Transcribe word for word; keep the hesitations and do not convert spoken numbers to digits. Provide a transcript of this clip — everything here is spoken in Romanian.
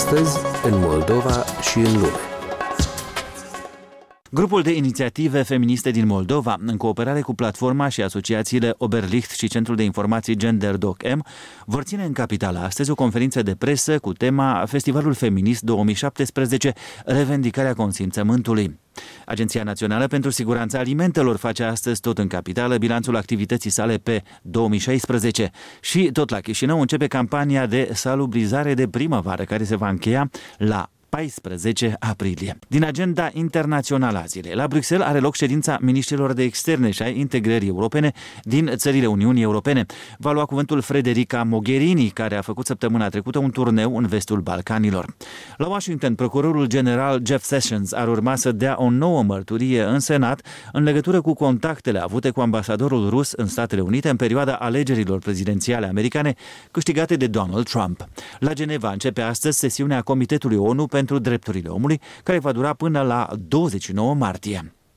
Astăzi, în Moldova și în lume. Grupul de inițiative feministe din Moldova, în cooperare cu platforma și asociațiile Oberlicht și Centrul de Informații GenderDocM, vor ține în capitală astăzi o conferință de presă cu tema Festivalul Feminist două mii șaptesprezece, revendicarea consimțământului. Agenția Națională pentru Siguranța Alimentelor face astăzi tot în capitală bilanțul activității sale pe două mii șaisprezece și tot la Chișinău începe campania de salubrizare de primăvară care se va încheia la paisprezece aprilie. Din agenda internațională a zilei, la Bruxelles are loc ședința miniștrilor de externe și a integrării europene din țările Uniunii Europene. Va lua cuvântul Federica Mogherini, care a făcut săptămâna trecută un turneu în vestul Balcanilor. La Washington, procurorul general Jeff Sessions ar urma să dea o nouă mărturie în Senat în legătură cu contactele avute cu ambasadorul rus în Statele Unite în perioada alegerilor prezidențiale americane câștigate de Donald Trump. La Geneva începe astăzi sesiunea Comitetului ONU pentru Drepturile Omului, care va dura până la douăzeci și nouă martie.